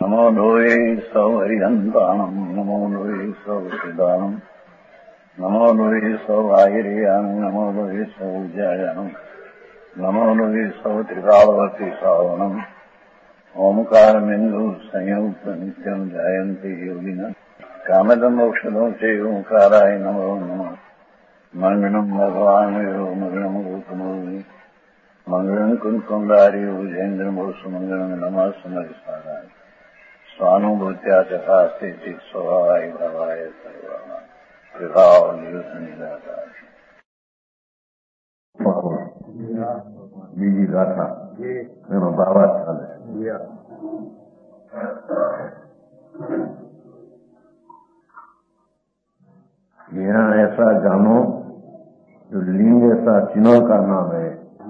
नमो लोये सौहरिहन्ताणम् नमो लोये सौसिदानम् नमो लोये सौवाहिर्यानम् नमो लोये सौज्यायानम् नमो लोये सौत्रिकालवर्ति सावनम् ओंकारमिन्दु संयुक्त नित्यम् जायन्ति योगिनः कामदम् औषधम् च ओंकाराय नमो नमः मंगलम् भगवान् मंगलम् गौतमोऽग्नि मंगलम् कुन्कुण्डारि उजेन्द्रमोसु मंगलम् नमः समरिसाराय स्वानुभूत्या चकास्ते स्वभावाय भावाय सर्वाणां विभावनिदाता બીજી ગાથા એનો ભાવાર્થ ચાલે. यहाँ ऐसा जानो जो लिंग ऐसा चिन्ह का नाम है.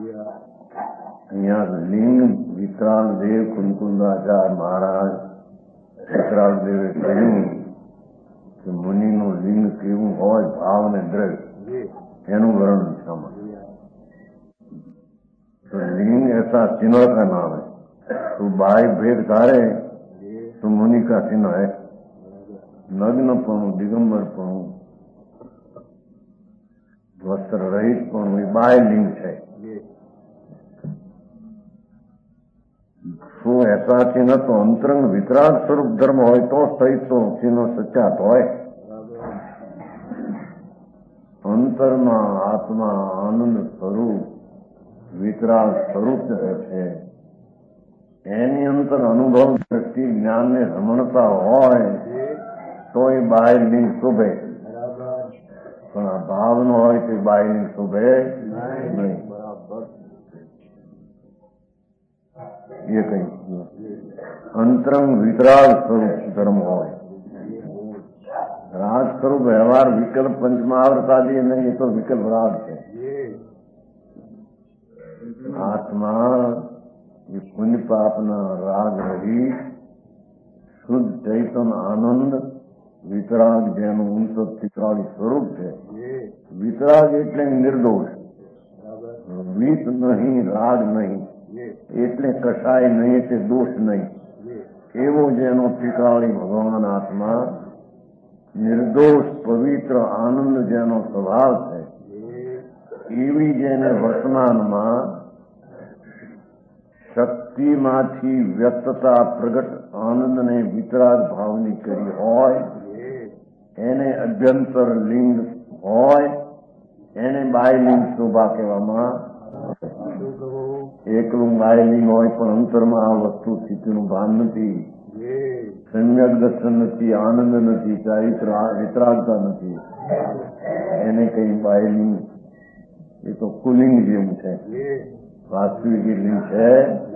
यहाँ लिंग વિતરાગ દેવ કુંકુંદાચાર્ય મહારાજ વિતરાગ દેવે કહ્યું કે મુનિનું લિંગ કેવું હોય ભાવ ને દ્રવ્ય એનું વર્ણન છે. तो लिंग ऐसा चिन्ह का नाम है. तो बाह्य भेद कार्य तो मुनि का चिन्ह है. नग्नपणु दिगंबरपणु वस्त्र रहितपणु ये बाह्य लिंग है. तो ऐसा चिन्ह तो अंतरंग वितराग स्वरूप धर्म हो तो सही तो चिन्ह सच्चा तो है. अंतर में आत्मा आनंद स्वरूप वितराग स्वरूप है. एनी अंतर अनुभव दृष्टि ज्ञान ने रमणता हो तो ये बाह्य लिंग शोभे. भाव न हो तो बाह्य लिंग शोभे नहीं. ये कहीं अंतरंग वितराग स्वरूप धर्म हो. राग स्वरूप व्यवहार विकल्प पंचमहाव्रत आदि नहीं, ये तो विकल्प राग है. आत्मा ये पुण्य पापना राग रही शुद्ध चैतन्य आनंद वितराग જેનું ઊંચો તિકાળી સ્વરૂપ છે. વિતરાગ એટલે નિર્દોષ, વીત નહીં રાગ નહીં એટલે કશાય નહીં એટલે દોષ નહીં. એવો જેનો તિકાળી ભગવાન આત્મા નિર્દોષ પવિત્ર આનંદ જેનો સ્વભાવ છે એવી જેને વર્તમાનમાં શક્તિમાંથી વ્યક્તતા પ્રગટ આનંદને વિતરાગ ભાવની કરી હોય એને અભ્યંતર લિંગ હોય એને બાહ્યલિંગ શોભા કહેવામાં. એકલું બાહ્યલિંગ હોય પણ અંતરમાં આ વસ્તુ સ્થિતિનું ભાન નથી, સમ્યક દર્શન નથી, આનંદ નથી, ચારિત્ર વિતરાગતા નથી, એને કઈ બાહ્યલિંગ. એ તો કુલિંગ જેવું છે, વાસ્તવિક લિંગ છે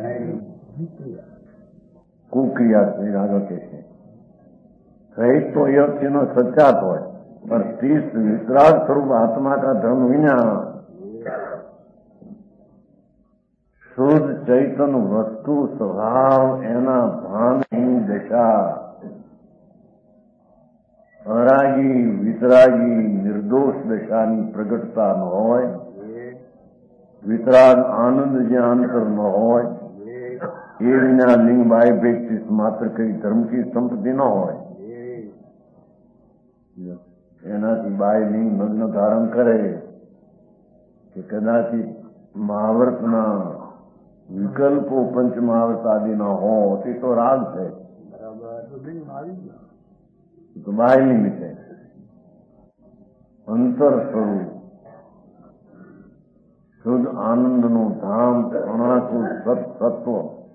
कुक्रिया આગળ કે છે. सहित तो यह चिन्ह सच्चा तो है पर तीस वितराग स्वरूप आत्मा का धर्म विना शुद्ध चैतन्य वस्तु स्वभाव एना भान दशा अरागी वितरागी निर्दोष दशानी प्रगटता न होय, वितराग आनंद ज्ञान अंतर न होय, ये विना लिंग बाह्य व्यक्ति मात्र कई धर्म की संपत्ति न होय. એનાથી બાહ્ય લિંગ નગ્ન ધારણ કરે કે કદાચિત મહાવ્રતના વિકલ્પો પંચમહાવ્રત આદિના હો તે તો રાગ છે, તો બાહ્ય લિંગ છે. અંતર સ્વરૂપ શુદ્ધ આનંદનું ધામ અણાકું સત્વ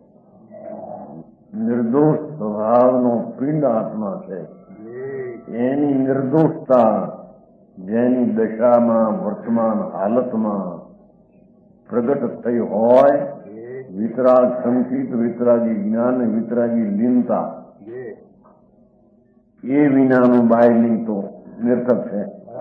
નિર્દોષ સ્વભાવનો પિંડ આત્મા છે. એની નિર્દોષતા જેની દશામાં વર્તમાન હાલતમાં પ્રગટ થઈ હોય વિતરાગ સંકિત વિતરાગી જ્ઞાન વિતરાગી લીનતા એ વિનાનું બાહ્યલિંગ તો નિર્થક છે.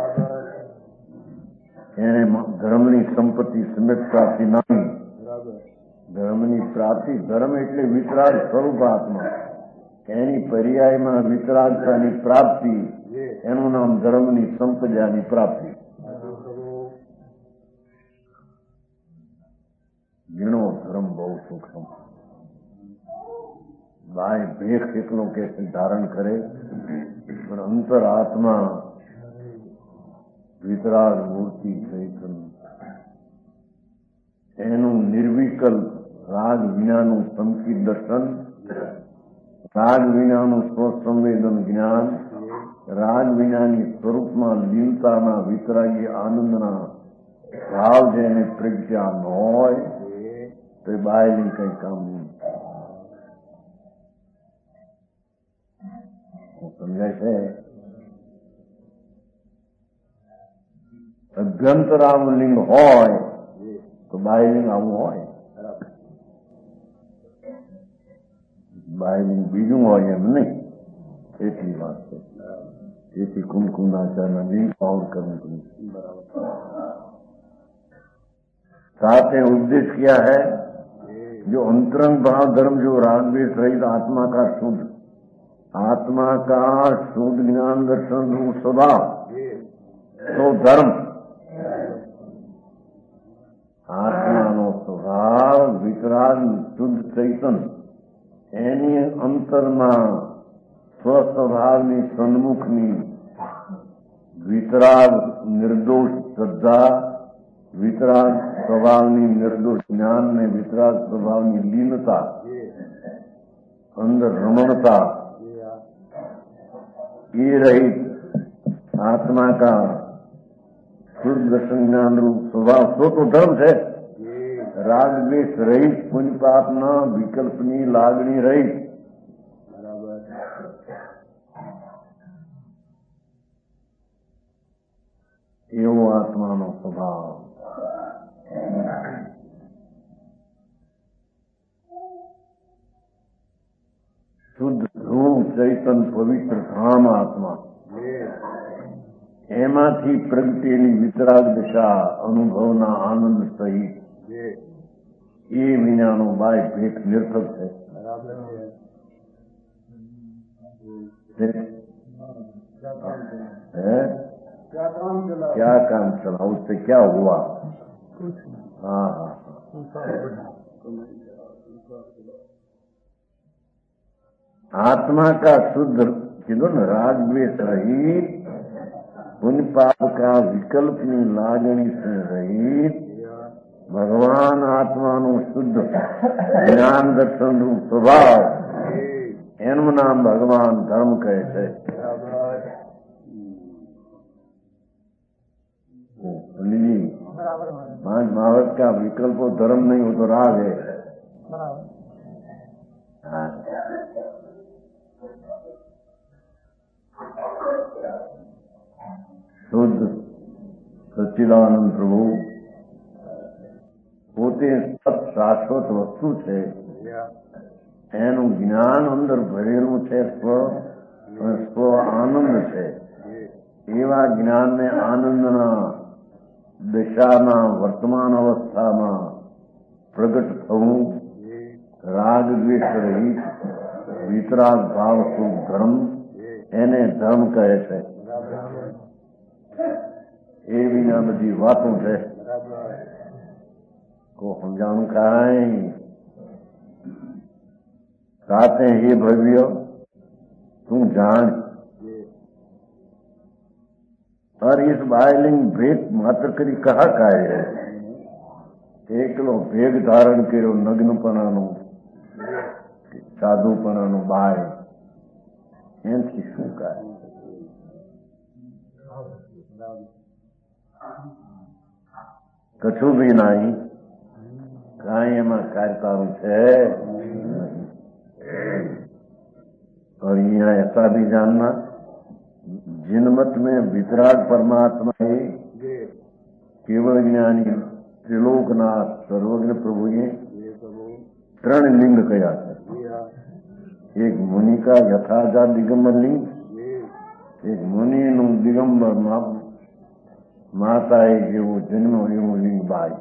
એને ધર્મની સંપત્તિ સમ્યક પ્રાપ્તિ નહીં. ધર્મની પ્રાપ્તિ ધર્મ એટલે વિતરાગ સ્વરૂપ આત્મા, એની પર્યાયમાં વિતરાગતાની પ્રાપ્તિ એનું નામ ધર્મની સંપદાની પ્રાપ્તિ. ગીણો ધર્મ બહુ સૂક્ષ્મ. बाह्य भेख एकलो कैसे धारण करे, पर अंतर आत्मा वितराग मूर्ति चैतन्य એનું નિર્વિકલ્પ રાગ વિનાનું સંકિત દર્શન, રાગ વિનાનું સ્વસંવેદન જ્ઞાન, રાગ વિનાની સ્વરૂપમાં લીનતાના વિતરાગી આનંદના ભાવ જેને પ્રજ્ઞા ન હોય તો એ બાયની કઈ કામ નહીં. સમજાય છે? અભ્યંતરાનું લિંગ હોય તો બાહ્યલિંગ આવું હોય, બાહ્યલિંગ બીજું હોય એમ નહીં. એટલી વાત છે. તેથી કુમકુમાચારના લિંગ પાવર કરવું પડે. साथ में उपदेश किया है जो अंतरंग भाव धर्म जो राग द्वेष रहित आत्मा का शुद्ध ज्ञान दर्शन रूप स्वभाव तो धर्म આત્માનો સ્વભાવ વિતરાગ શુદ્ધ ચૈતન એની અંતરમાં સ્વસ્વભાવની સન્મુખની વિતરાગ નિર્દોષ શ્રદ્ધા, વિતરાગ સ્વભાવની નિર્દોષ જ્ઞાન ને વિતરાગ સ્વભાવની લીનતા, અંદર रमणता, ये रहित आत्मा का शुद्ध दर्शन ज्ञान रूप स्वभाव सो तो धर्म है. राग द्वेष रहित पुण्य पापना विकल्पनी लागणी रहित एवो आत्मानो स्वभाव. शुद्ध ध्रुव चैतन पवित्र धाम आत्मा એમાંથી પ્રગટેલી વિતરાગ દશા અનુભવના આનંદ સહિત એ વિનાનો બાય ભેખ નિર્થક છે. क्या काम चला, उससे क्या हुआ? हाँ हाँ आत्मा का शुद्ध किधर न राग द्वेष रहित पुण्य पाप का विकल्पनी लागणी से रहित भगवान आत्मानु शुद्ध ज्ञान दर्शन रूप स्वभाव एનું નામ ભગવાન ધર્મ કહે છે. पांच महावत का विकल्प धर्म नहीं हो तो राग है. हाँ. શુદ્ધ સચ્ચિદાનંદ પ્રભુ પોતે સત શાશ્વત વસ્તુ છે, એનું જ્ઞાન અંદર ભરેલું છે. સ્વ આનંદ છે. એવા જ્ઞાનને આનંદના દશાના વર્તમાન અવસ્થામાં પ્રગટ થવું રાગ દ્વેષ રહિત વિતરાગ ભાવ શુદ્ધ ધર્મ એને ધર્મ કહે છે. એ વિના બધી વાતો છે को समझाणु काई कहते हैं हे भव्य तू जान और इस बायलिंग भेद मात्र करी कहा काय है एकलो भेग धारण करो नग्नपणानो साधुपणानो बाय एनथी शुं काय कछु भी नहीं काई एमा कार्यकारों है और यहाँ ऐसा भी जानना जिनमत में वितराग परमात्मा है केवल ज्ञानी त्रिलोकनाथ सर्वज्ञ प्रभु ये त्रण लिंग कया है। एक मुनि का यथाजा दिगंबर लिंग, एक मुनि नु दिगंबर माता है जो जन्म एवं लिंग बाई,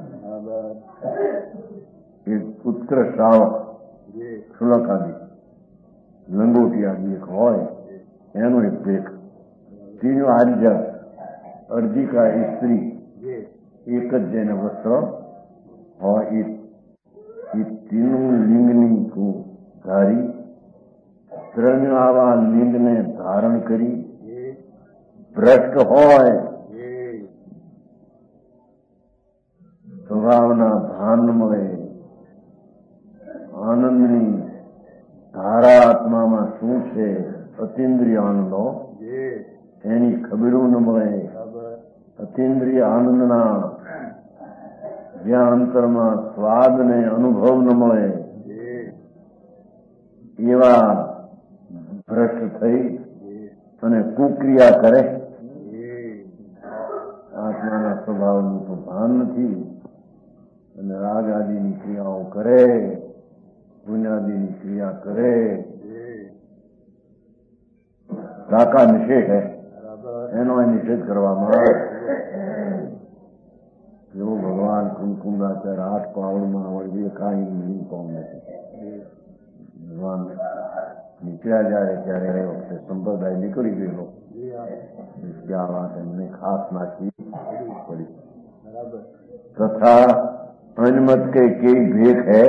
एक उत्कृष्ट श्रावक शुलक आदि लंगोटी आदि एक होय एनो एक भेख, तीनों आर्य अर्जी का स्त्री एक जैन वस्त्र और ये तीनों लिंगनी को धारी ત્રણ આવા લિંગને ધારણ કરી ભ્રષ્ટ હોય સ્વભાવના ભાન મળે, આનંદની ધારા આત્મામાં શું છે અતિન્દ્રિય આનંદો એની ખબરો ન મળે. અતિન્દ્રિય આનંદના જ્યાં અંતરમાં સ્વાદ ને અનુભવ ન મળે એવા ભ્રષ્ટ થઈ અને કુક્રિયા કરે. આત્માના સ્વભાવનું તો ભાન નથી અને રાગ આદિની ક્રિયાઓ કરે, પુણ્યાદિની ક્રિયા કરે. કાકા નિષેધ હે એનો નિષેધ કરવામાં આવે. જેવો ભગવાન કુમકુંડાચાર્ય 8 પાવડમાં હોય એ કાંઈ નહીં કોમ નથી. ભગવાન નીકળ્યા જાય ત્યારે એ વખતે સંપ્રદાય નીકળી ગયેલો આ વાત એમને ખાસ નાખી પડી. તથા અનમત કે કઈ ભેખ હૈ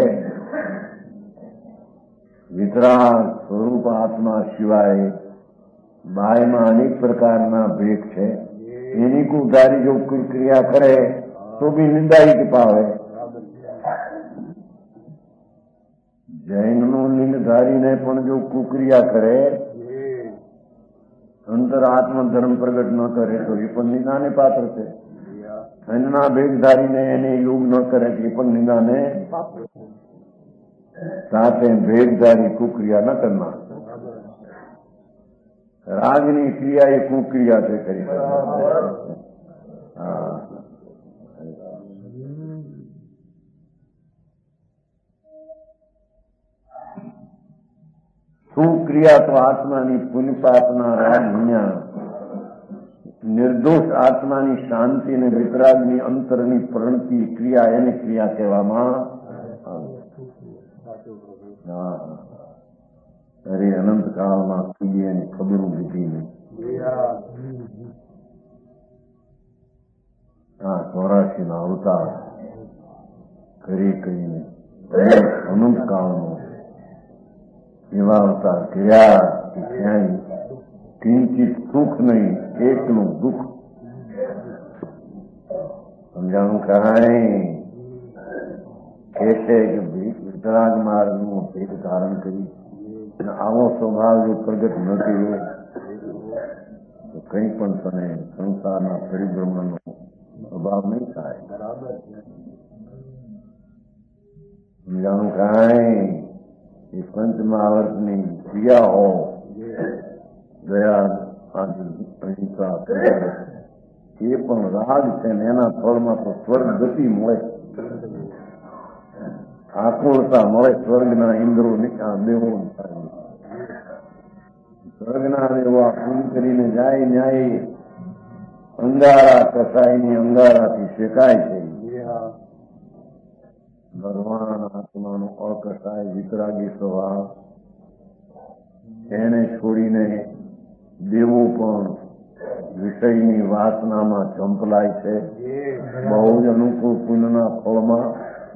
વિતરાગ સ્વરૂપ આત્મા સિવાય બાયમાં અનેક પ્રકારના ભેખ છે. એની કુધારી જો ક્રિયા કરે તો બી નિંદાઈ પાવે. જૈનનું લિંગ ધારીને પણ જો કુક્રિયા કરે, અંતર આત્મધર્મ પ્રગટ ન કરે તો એ પણ નિંદાને પાત્ર છે. અન્નના ભેગ ધારીને એને યોગ ન કરે તો એ પણ નિંદાને પાત્ર છે. સાથે ભેગધારી કુક્રિયા ન કરનાર. રાગની ક્રિયા એ કુક્રિયા છે કરી. સુક્રિયા તો આત્માની પુનિપાતના રાગ વિના નિર્દોષ આત્માની શાંતિ અને વિતરાગની અંતરની પ્રણતિ ક્રિયા એને ક્રિયા કહેવામાં અરે અનંતકાળમાં ખુદી એની ખબરું લીધી નહીં. આ 84 ના અવતાર કરી કરીને અનંતકાળમાં એવા અવતાર કર્યા કે ક્યાંય કિંચિત સુખ નહીં, એકનું દુઃખ. સમજાણું કહાય કે છે કે વિતરાગ માર્ગનું ભેદ ધારણ કરી આવો સ્વભાવ જો પ્રગટ ન કર્યો તો કંઈ પણ તને સંસારના પરિભ્રમણનો અભાવ નહીં થાય. સમજાણું કાંઈ એ પંચમહાવર્તની ક્રિયાઓ દયા અહિંસા એ પણ રાગ છે ને એના ફળમાં તો સ્વર્ગ ગતિ મળે, આકુળતા મળે. સ્વર્ગના ઇન્દ્રો દેવો સ્વર્ગના દેવો પૂન કરીને જાય ન્યાય અંગારા કસાયની અંગારાથી શેકાય છે. ભગવાન આત્માનો અકસાય વિતરાગી સ્વભાવ એને છોડીને દેવો પણ વિષયની વાસનામાં ચંપલાય છે. બહુ જ અનુકૂળ પુણ્યના ફળમાં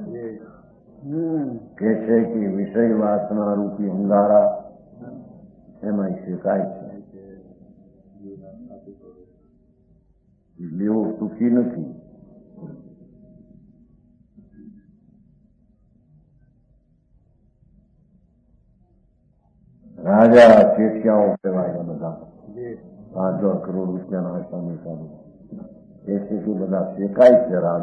કે છે કે વિષય વાસના રૂપી અંગારા એમાં શેકાય છે. દેવો સુખી નથી. રાજા શેઠિયાઓ કહેવાય બધા 5 કરોડ રૂપિયાના આસામી ચાલુ એથી બધા શેકાય છે રાગ.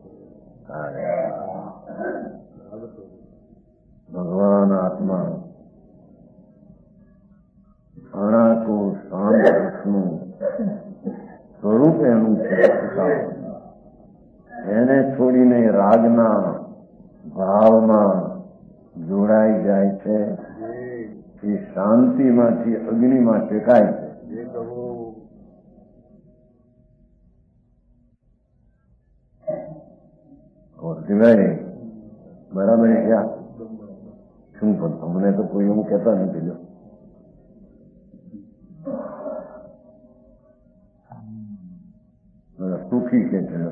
ભગવાન આત્મા અણાકો શાંતનું સ્વરૂપ એનું છે. એને છોડીને રાગના ભાવમાં જોડાઈ જાય છે. એ શાંતિમાંથી અગ્નિમાં શેકાય છે. બરાબર ક્યાં શું પણ અમને તો કોઈ એવું કહેતા નથી. સુખી કે છે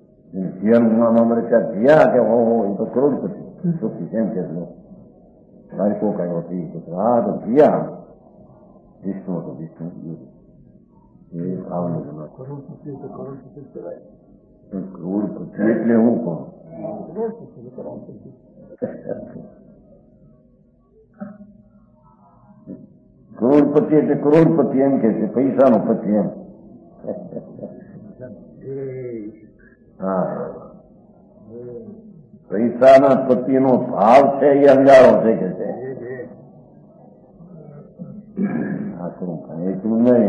જીવનમાં મળે ત્યાં જીયા કે હો એ તો કરોડપતિ સુખી કેમ કે બાળકો કયો હતી કે આ તો ગયા વિષ્ણુ તો વિષ્ણુ એ ભાવનો કરોડપતિ એટલે હું કહું કરોડપતિ એટલે કરોડપતિ એમ કે છે પૈસાનો પતિ એમ. હા, પૈસાના પતિનો ભાવ છે એ અંગારો છે કે છે. હા કરું એટલું નહીં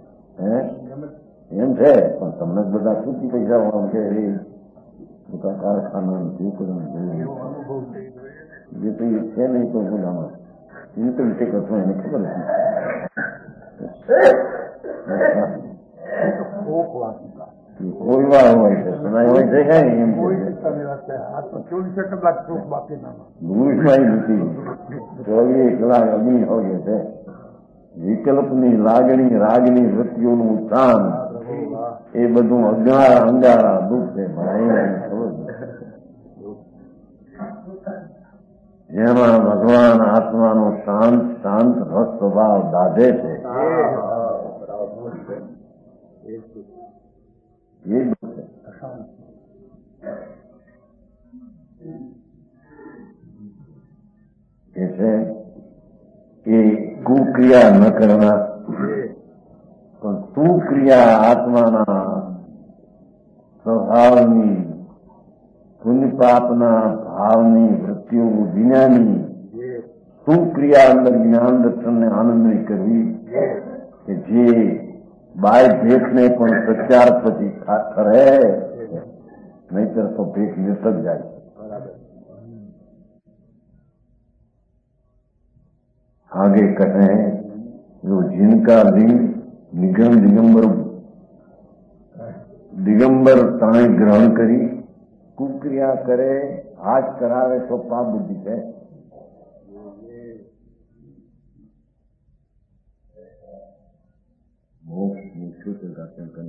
એમ છે પણ તમને બધા સુધી પૈસા વાળો છે એ મોટા કારખાના જે તો છે નહીં તો બોલામાં ઇન્કમ ટેક્સ હતો એને ખબર હતી કોઈ વાર હોય છે સમય હોય છે કઈ એમ 24 કલાક ચોખ બાકી ભૂમિભાઈ નથી 24 કલાક અગ્નિ હોય છે. વિકલ્પની લાગણી રાગની વૃત્તિઓનું ઉત્થાન એ બધું અંગારા દુઃખ છે. જેમાં ભગવાન આત્માનો શાંત શાંત રસ સ્વભાવ દાધે છે એ કે છે કે કુક્રિયા ન કરવા પણ સુક્રિયા આત્માના સ્વભાવની પુણ્ય પાપના ભાવની વૃત્તિઓ વિનાની સુક્રિયા અંદર જ્ઞાન દર્શનને આનંદની કરવી કે જે બાય ભેટને પણ પ્રચાર પછી કરે નહીતર તો ભેટ નિર્થક જાય. आगे कहते हैं जो जिनका लिंग निगम दिगंबर ताणे ग्रहण करी कुक्रिया करे आज करावे तो पाप बुद्धि है. मोक्ष मुख्य का कर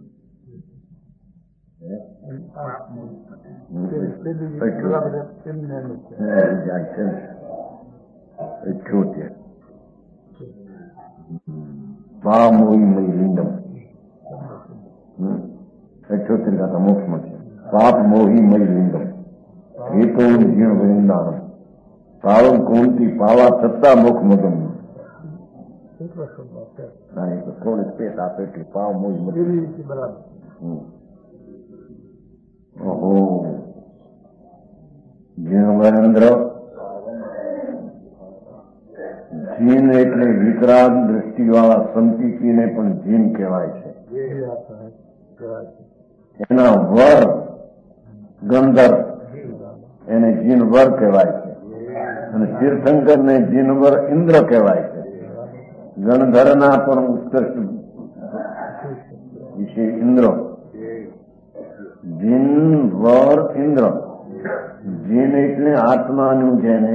लीजिए પામોઈ લિંગમ 78 મોક્ષમાં છે. પાપ મોહી મય લિંગમ હેતો જીણ વૃંદાવન પાવન કોણથી પાવા છતાં મોક્ષ મગમ. થોડી સ્પેસ આપે કે પાવ મોહી મય. ઓહો જીણ વરેન્દ્ર જીન એટલે વિતરાગ દ્રષ્ટિવાળા સંતીતિને પણ જીન કહેવાય છે. એના વર ગંધર એને જીનવર કહેવાય છે અને તીર્થંકરને જીનવર ઇન્દ્ર કહેવાય છે. ગણધરના પણ ઉત્કૃષ્ટ વિશે ઇન્દ્ર જીનવર ઇન્દ્ર. જીન એટલે આત્માનું જેને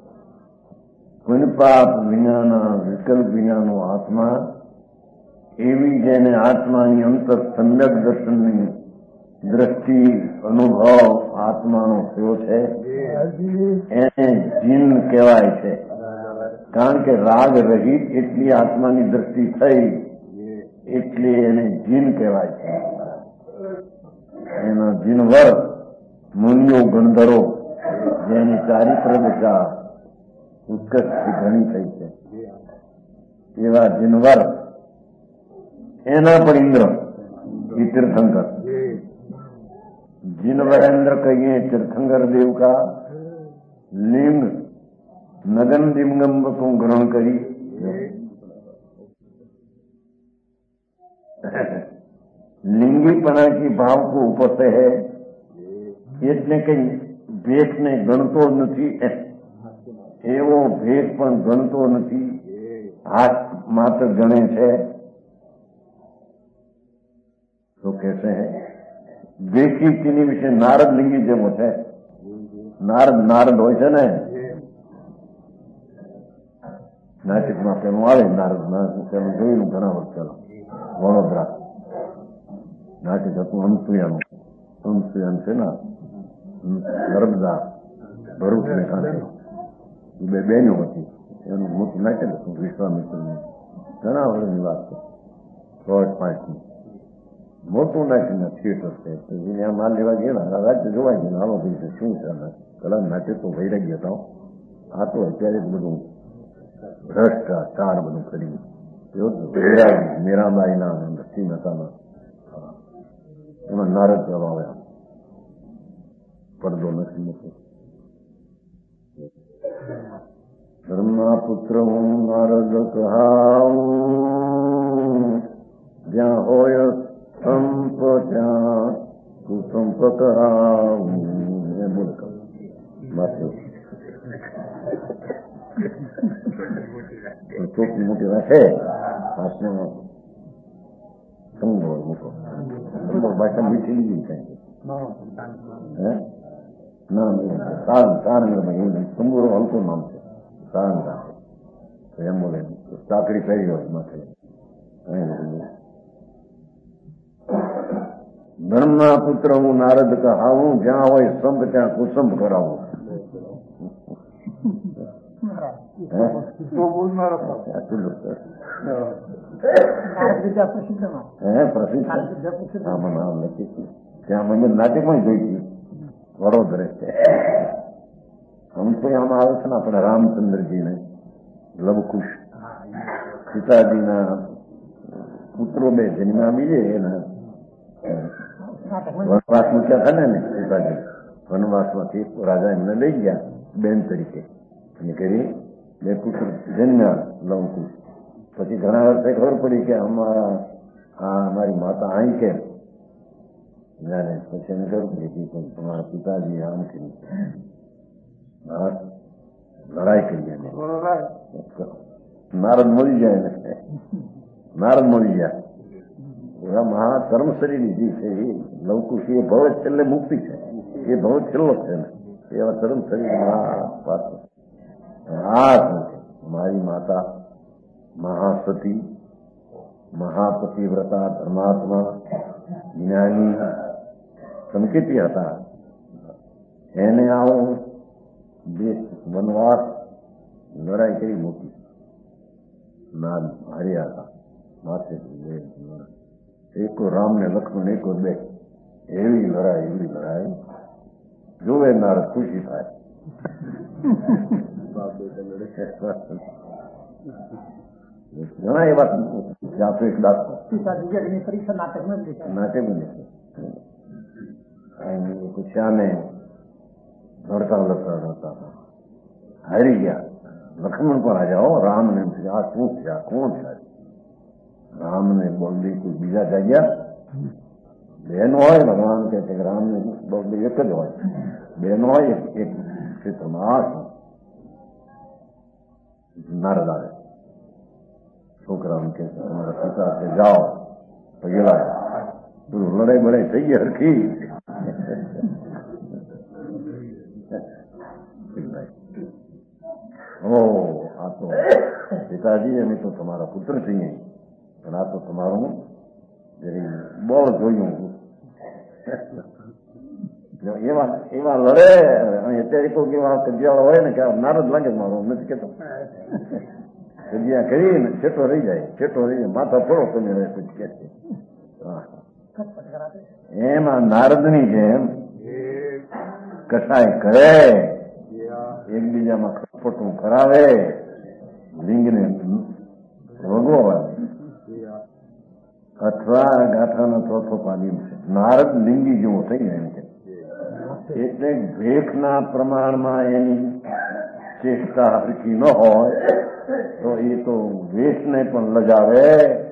પુનપાપ વિનાના વિકલ્પ વિનાનો આત્મા એવી જેને આત્માની અંતર સમ્યક દર્શનની દ્રષ્ટિ અનુભવ આત્માનો થયો છે એને જીન કહેવાય છે. કારણ કે રાગ રહિત એટલી આત્માની દ્રષ્ટિ થઈ એટલે એને જીન કહેવાય છે. એના જીનવર મુનિઓ ગંધરો જેની ચારિત્ર દશા ઉત્કૃષ્ટ ઘણી થઈ છે એવા જીનવર એના પણ ઇન્દ્ર એ તીર્થંકર. जिनवरेंद्र कहिए तीर्थंकर देव का लिंग नगन दिमगंब को ग्रहण करी लिंगीपना की भाव को उपसे है એટલે કઈ ભેટને ગણતો નથી એવો ભેટ પણ ગણતો નથી હાથ માત્ર ગણે છે તો કહેશે દેખી તેની વિશે નારદ લિંગી જેવો છે. નારદ હોય છે ને નાસિકમાં પેલું આવે નારદ પેલું જોયેલું ઘણા વખત પેલા વડોદરા નાસિક હતું અનસુયાનું છે ને નર્મદા ભરૂચ ને કાંઠે બે બહેનો હતી, એનું મોટું નાટક હતું વિશ્વામિત્રનું, ઘણા વર્ષની વાત છે, 105ની મોટું નાટકના થિયેટર છે. આ માલ લેવા ગયેલા, રાજ્ય જોવા ગયેલા, આવો ભાઈ શું છે કલા નાટક તો વૈરાગ્ય હતા. આ તો અત્યારે જ બધું ભ્રષ્ટાચાર બધું કર્યું. મીરાબાઈના લક્ષ્મી મહેતાના એમાં નારદ જવા આવ્યા, પડદો નથી મૂકો. ધર્મના પુત્ર હું નારદ કહાવું, જ્યાં હોય સંપ ત્યાં કુસંપ કરાવું. એ બોલ ચોખ્ખી મોટી રાખે હાથમાં સંગો મૂકો. ભાષા મીઠી લીધી કઈ ના સારંગમાં સંગોરો હલકો નામ છે, સારંગ રાખે એમ બોલે. સાંકડી પહેરી હોય માથે. ધર્મના પુત્ર હું નારદ કહાવું, જ્યાં હોય સંપ ત્યાં કુસંપ કરાવું. ત્યાં મને નાટકમાં જોઈ વડોદરે છે. આમ તો આમાં આવે છે ને આપણે રામચંદ્રજીને લવકુશ સીતાજીના પુત્રો બે જન્મ્યા બીજે એના વનવાસ મૂક્યા હતા ને સીતાજી. વનવાસમાંથી રાજા એમને લઈ ગયા બેન તરીકે અને કરી બે પુત્ર જન્મ્યા લવકુશ. પછી ઘણા વર્ષે ખબર પડી કે અમારી માતા અહીં કેમ જયારે પછી એને ખબર પડી કે તમારા પિતાજી આમ કરી લડાઈ કરી. નારદ મળી જાય ને, નારદ મળી જાય. એવા મહાકર્મ શરીરની જે છે એ લવકુશ એ ભવ છેલ્લે મુક્તિ છે, એ ભવ છેલ્લો છે ને એવા કર્મ શરીર પાછળ આ શું છે. મારી માતા મહાસતી, મહાપતિવ્રતા, ધર્માત્મા, જ્ઞાની, સંકેતી હતા. એને આવું દેશ વનવાસ લડાઈ કરી મૂકી ના હાર્યા હતા માથે. એકો રામ ને લક્ષ્મણ એકો બે, એવી લડાઈ જોવે નારદ ખુશી થાય. ઘણા એવા જાતો એક દાખલો નાટક શ્યાને લડતા હતા, હારી ગયા. લક્ષ્મણ પણ હાર્યા હો. રામ ને આ શું છે, આ કોણ છે? રામ ને બોલડી કોઈ બીજા જાગ્યા બેન હોય. ભગવાન કહે છે કે રામ ને બોલડી એક જ હોય, બેન હોય એક ક્ષેત્રમાં. આ શું? નારદ આવે, છોકરાને કે તમારા પિતા છે જાઓ પગેલા. લડાઈ બડાઈ થઈ ગઈ હરખી. આ તો પિતાજી અમે તો તમારા પુત્ર છીએ, પણ આ તો તમારું બળ જોયું. એવા લડે. અત્યારે કોઈ એવા કજિયાળો હોય ને કે નારદ લાગે મારો, નથી કેતો કજિયા કરીને છેટો રહી જાય, માથા ફોડો તમે રહે પછી કે છે. એમાં નારદની જેમ કસાય કરે, એકબીજામાં ખટપટું કરાવે, લિંગને ભોગવવાની અથવા ગાથાનો ચોથો પાલી છે. નારદ લિંગી જેવો થઈ જાય એમ કે. એટલે ભેખના પ્રમાણમાં એની ચેષ્ટા હરકી ન હોય તો એ તો વેશને પણ લજાવે.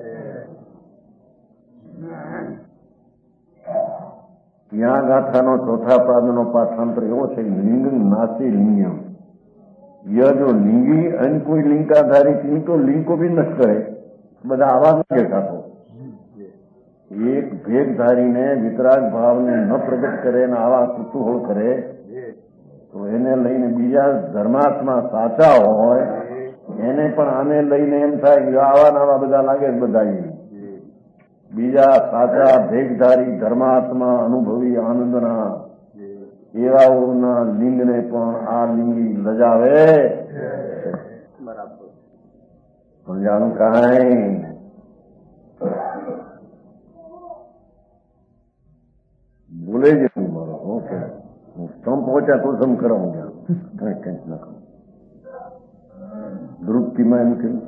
ત્યાં ગાથાનો ચોથા પાદનો પાઠાંતર એવો છે, લિંગ નાસી લિંગમ. યજો લિંગી અને કોઈ લિંકાધારી તિनको લિંકો બી ન કરે. બધા આવા નથી ખાતો. એક ભેદધારીને વિતરાગ ભાવને ન પ્રગટ કરે ને આવા કુતૂહળ કરે તો એને લઈને બીજા ધર્માત્મા સાચા હોય એને પણ આને લઈને એમ થાય કે આવા બધા લાગે બધા. બીજા સાચા ભેગધારી ધર્માત્મા અનુભવી આનંદના એવાઓના લિંગને પણ આ લિંગી લજાવે. સમજાણું કાંઈ બોલે જ નહીં મારો. ઓકે સમ પહોંચ્યા તો સમ કરાવું કઈ કઈ ના કરું. દ્રુપતિમાં એમ કેમ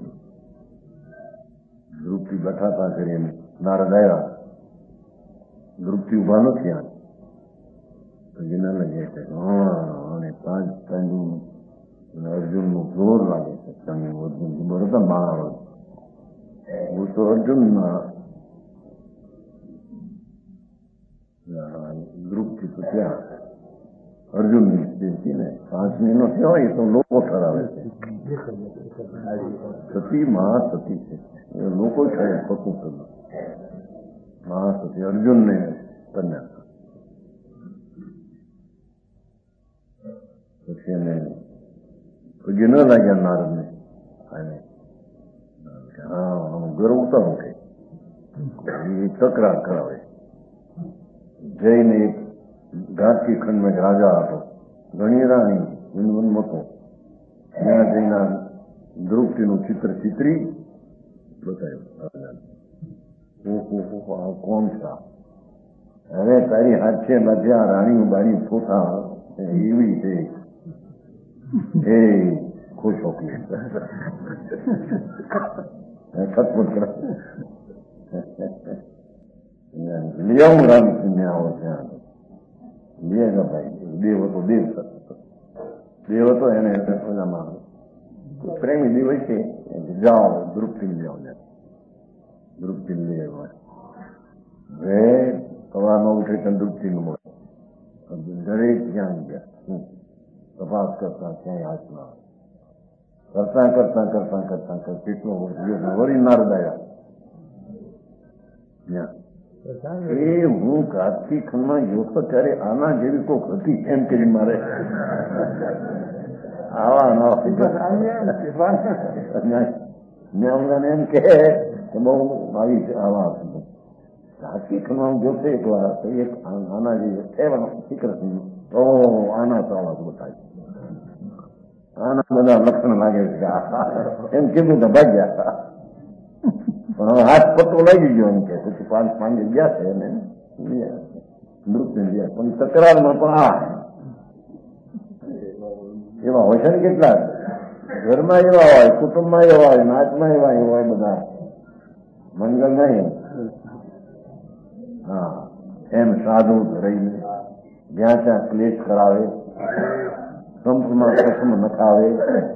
દ્રુપતિ બેઠા હતા કરી નારદ આવ્યા. દ્રુપતિ ઉભા નથી આ તો જેના લગે છે અને 5 ટાઈમ અર્જુન નું જોર લાગે છે. અર્જુન બરોબર મારા હું તો અર્જુન ના દ્રુપતિ તો ત્યાં અર્જુન ની સ્થિતિ ને 5 મહિનો થયો હોય તો લોકો ઠરાવે છે. સતી મહાસતી છે એ લોકો છે ખોટું થયું. મહાસતી અર્જુન ને કન્યા પછી એને પગે ન લાગ્યા નારદ ને. હા ગર્વ ઉતારું કે એ તકરાર કરાવે. જઈને એક ઘાટકી ખંડમાં એક રાજા હતો ઘણી રાણી વિનવન હતો. ત્યાં જઈને દ્રૌપદીનું ચિત્ર ચિત્રી બતાવ્યું. કોણ છે? હવે તારી હાથે બધા રાણીઓ બાણી ફોટા એવી છે એ ખુશ હોકી ખતપત કર લિયાઉં રામચંદ્ર આવો ત્યાં લે ભાઈ. દેવ હતો દેવ હતો એને ઓલામાં પ્રેમી દેવ છે. જાઓ દ્રુપતિ જાઓ દ્રુપતિ લે હવે સવારમાં ઉઠે તો દ્રુપતિ નું મળે. દરેક જ્યાં ગયા તપાસ કરતા ક્યાંય હાથમાં કરતા કરતા કરતા કરતા કરતા કેટલો વળી નારદ આવ્યા. એ હું ઘાટકી ખંડમાં જોતો ત્યારે આના જેવી કોક હતી એમ કરી મારે આવા એમ કે બહુ આવી છે આવા ઘાટકી ખંડમાં હું જોતો એક વાર તો એક આના જેવી ફિકર તો આના તો આવા બતાય આના બધા લક્ષણ લાગે છે એમ કીધું તો ભાગ્યા. પણ હવે હાથ પટ્ટો લાગી ગયો એમ કે પછી 5 ગયા છે એને મૃત્યુ ગયા. પણ તકરારમાં પણ એવા હોય છે ને કેટલાક ઘરમાં એવા હોય, કુટુંબમાં એવા હોય, નાચમાં એવા હોય બધા મંગળ નહીં. હા એમ સાધુ રહીને જ્યાં ત્યાં ક્લેશ કરાવે, સંપમાં પ્રસમ નખાવે.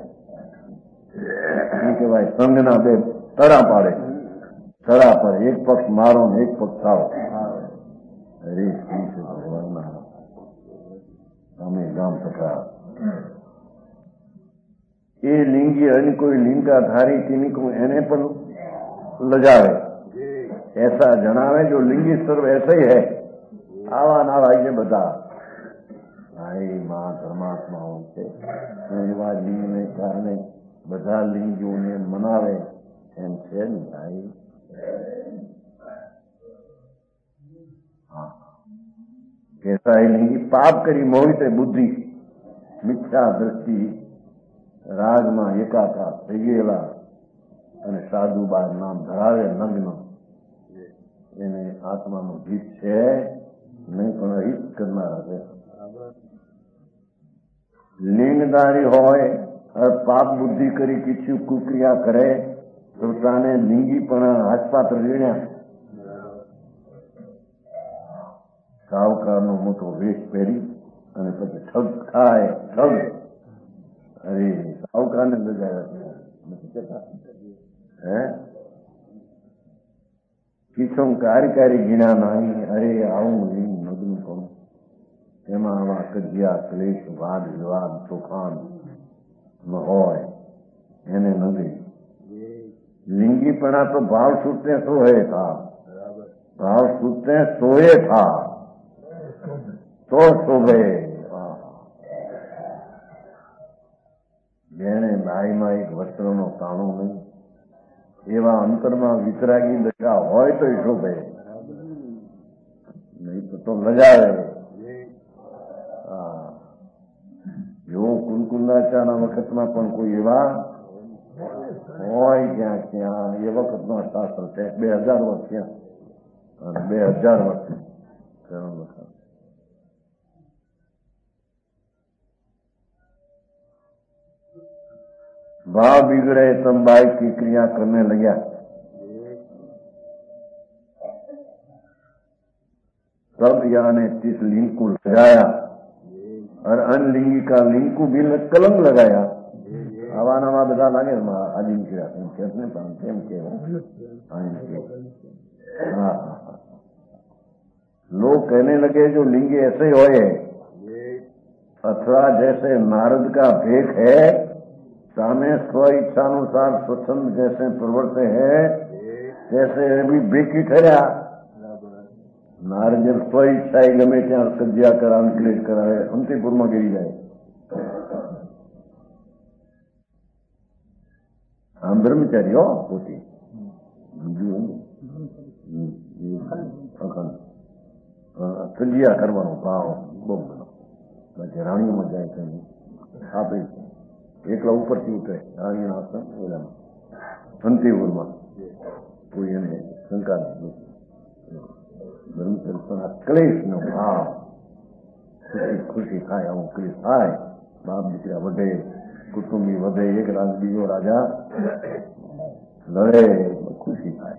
શું કહેવાય સંઘના બે તરા પાડે. તરા પર એક પક્ષ મારો ને એક પક્ષ થાવ. અરે શું છે ભગવાનના અમે ગામ સકા એ લિંગી અને કોઈ લિંગા ધારી તીની को એને પણ લજાવે. ऐसा જણાવે જો લિંગી સર્વ ऐसा ही है. આવા નાવા છે બધા માં પરમાત્માઓ છે. એવા લિંગને કારણે બધા લિંગીઓને મનાવે એમ છે ને ભાઈ. कैसा ही नहीं पाप કરી મોહિત બુદ્ધિ મિથ્યા દ્રષ્ટિ રાજમાં એકાકાર થઈ ગયેલા અને સાધુ બાર નામ ધરાવે નગ્ન એને આત્માનું જીત છે નહીં પણ હિત કરનારા છે. લિંગધારી હોય પાપ બુદ્ધિ કરી কিছু કુક્રિયા કરે તો તાને લિંગી પણ હાથપાત્ર રીણ્યા સાવકારનો મોટો વેશ પહેરી અને પછી ઠગ ખાય ઠગ. અરે સાવકારને લગાવ્યા નથી કહેતા હે કિસમ કાર્યકારી ગીણા નહીં. અરે આવું નહીં નગનું કરું એમાં આવા કજિયા ક્લેશ વાદ વિવાદ તોફાન ન હોય એને નથી. લિંગીપણા તો ભાવ સૂત્રે સોહે થા. ભાવ સૂત્રે સોહે થા તો શોભે. જેને બાઈમાં એક વસ્ત્રનો તાણો નહીં એવા અંતરમાં વિતરાગી દશા હોય તો શોભે, નહીં તો લજાવે. જો કુલકુંદાચાના વખતમાં પણ કોઈ એવા હોય ક્યાં એ વખતનો શાસ્ત્ર છે. 2000 વર્ષ ત્યાં અને 2000 વર્ષ भाव बिगड़े तब बाई की क्रिया करने लगा. तब यहाँ ने इस लिंग को लगाया और अनलिंगी का लिंग को भी कलंक लगाया. आवा नवा बधा लागे आजीम क्रिया कैसे केम के लोग कहने लगे जो लिंग ऐसे होए अथवा जैसे नारद का भेख है सामे स्व इच्छानुसार स्वच्छंद जैसे प्रवर्ते है जैसे भी बेकी ठहरा. नारद जब स्व इच्छा गमे त्या कज्या करा क्लेश करावे अंतिपुर में गिरी जाए. आम ब्रह्मचारी हो पोती कज्या करवा भाव बहू बनो बाकी राणियों में जाए कहीं आप एकला ઉપરથી ઉતરે રાણીના આસન ઓલામાં અંતિપુરમાં કોઈ એને શંકા નથી. બ્રહ્મચર્યના ક્લેશનો ભાવ ખુશી ખુશી થાય આવું ક્લેશ થાય. બાપ દીકરા વધે કુટુંબી વધે એક રાજ બીજો રાજા લડે ખુશી થાય.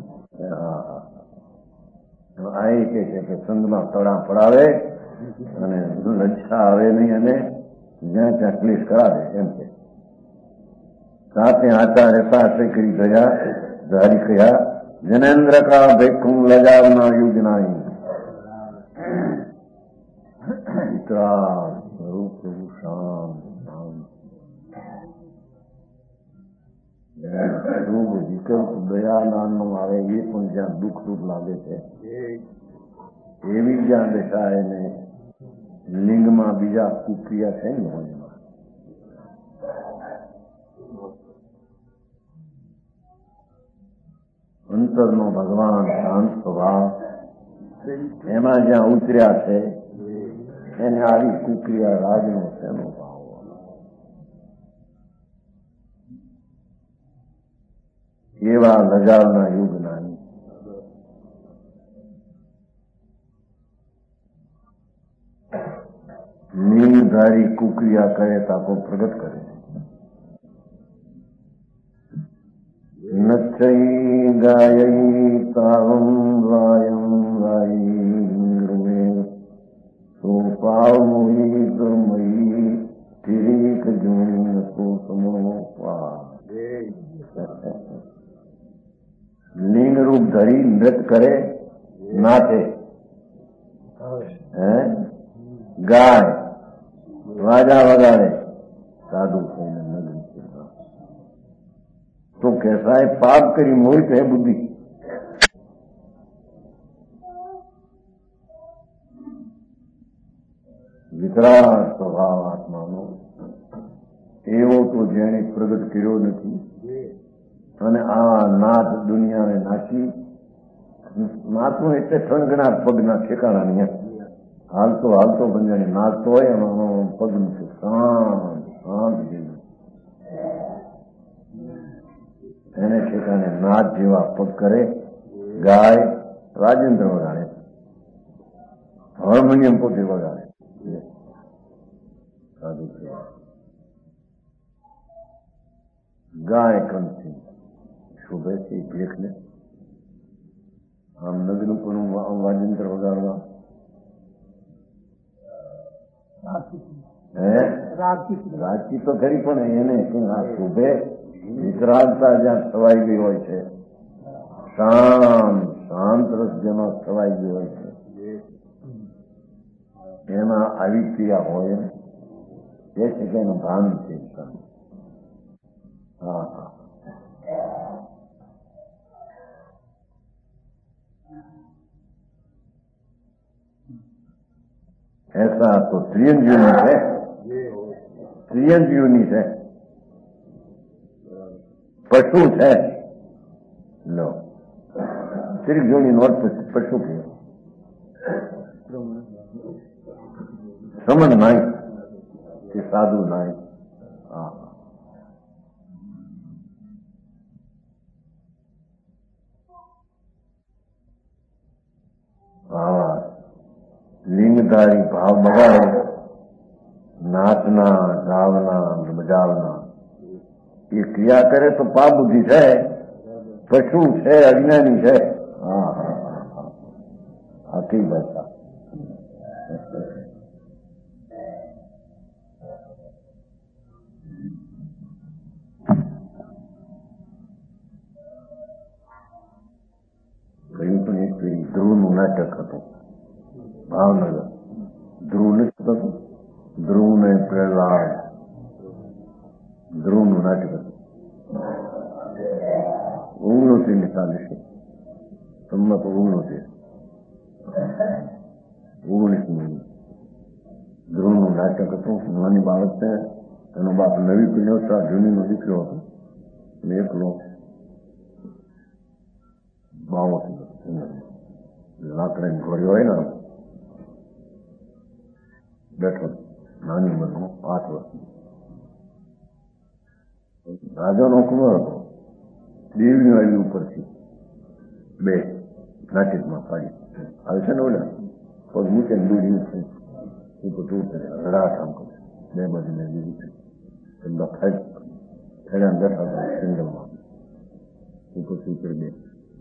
આ એ કહે છે કે સંઘમાં તળા પડાવે અને લજ્જા આવે નહીં અને જ્યાં ત્યાં ક્લેશ કરાવે એમ છે. સાથે આચાર્ય શાસ્ત્રી કરી ગયા ધારી કયા જનેન્દ્ર का ભેખું લજાવના યુગ નાઈ. સ્વરૂપ શાંત રોગ વિકલ્પ દયા નામનો આવે એ પણ જ્યાં દુઃખ રૂપ લાગે છે એવી જ્યાં દશા એને લિંગમાં બીજા કુક્રિયા છે ને અંતરનો ભગવાન શાંત સ્વભાવ એમાં જ્યાં ઉતર્યા છે એને આવી કુક્રિયા રાજનો શેનો ભાવ. એવા લજાવના યુગના नीलधारी कुक्रिया करे ताको प्रगट करे. नच्छई गायई तावं वायं वायी तो पाव मोही मई तिरीक जून तो समो पा. लिंग रूप धरी नृत्य करे नाचे गाय राजा वगाड़े साधु नगरी तो कैसा है पाप करी मोहित है बुद्धि. विकराल स्वभाव आत्मानो एवो तो जेने प्रगट कर्यो નથી અને આ નાથ દુનિયાને નાચી નાથનું એટલે ઠણગણા પગના ઠેકાણા નહીં. હાલતો બંજાણી નાચતો હોય એમાં પગ નથી શાંત શાંત જેવું એને ઠેકાણે નાચ જેવા પગ કરે. ગાય રાજેન્દ્ર વગાડે હાર્મોનિયમ પોતે વગાડે. ગાય કંઠી શોભે છે ભેખને આમ નગનું પણ વાજેન્દ્ર વગાડવા રાજકી તો ખરી પણ એને આ શોભે વિકરાલતા જ્યાં છવાઈ ગઈ હોય છે શાંત રસ જેમાં છવાઈ ગઈ હોય છે એમાં આવી ક્રિયા હોય એ છે કે એનું ભાન છે. હા હા ऐसा तो त्रियंग यूनिट है. त्रियंग यूनिट है पशु है लो त्रिक जोनी नोट पशु के समन नाई कि साधु नाई. વેગધારી ભાવ બગાડે, નાચના, ગાવના, બજાવના એ ક્રિયા કરે તો પાપ બુદ્ધિ છે, પશુ છે, અજ્ઞાની છે. હા હા હા હા, આખી ભાષા. કહ્યું પણ એક ધ્રુવનું નાટક હતું ભાવનગર. ધ્રુવ નથી થતું, ધ્રુવ ને પ્રહલાદ, ધ્રુવનું નાટક હતું. 1940 સંમત 19 ધ્રુવનું નાટક હતું. નાની બાળક છે, એનો બાપ નવી કન્યા જૂનીનો દીકરો હતો, એકલો બાવો લાકડાની ઘોડી હોય ને બેઠો, નાની ઉંમરનો 8 વર્ષ. રાજાનો કુંવર હતો. દેવની વાળી ઉપરથી 2 નાટકમાં પાડી આવે છે ને, ઓલા પગ મૂકે દૂરી છે એ બધું રડાટ આમ કરે, 2 બાજુને દીધી છે બધા ફેર્યા બેઠા સિંગલમાં ઉપરથી ઉપર 2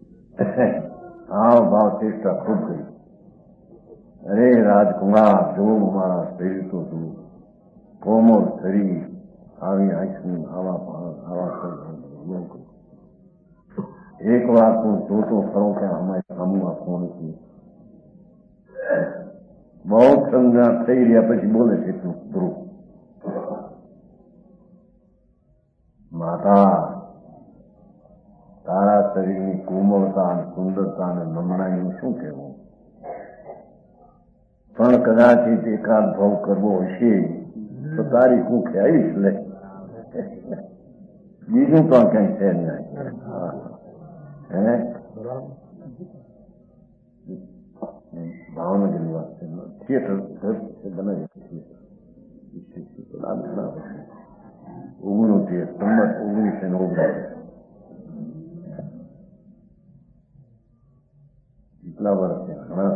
હાવ ભાવ ચેષ્ટા ખૂબ કરી. અરે રાજકુમાર, જો મારા શરીર તો તું કોમળ શરીર, આવી આંખની આવા એક વાર તું જોતો ખરો કે અમારે સામું આપવું નથી. બહુ સંજ્ઞા થઈ રહ્યા પછી બોલે છે તું ધ્રુવ, માતા તારા શરીરની કોમળતા, સુંદરતા અને નમણાઈનું શું કહેવું? પણ કદાચ એકાદ ભાવ કરવો હશે તો તારી કુખે આવીશ લે, બીજું તો કઈ છે નહીં. ભાવનગરની વાત છે, થિયેટર બનાવી થિયેટર 1919 કેટલા વર્ષ થયા?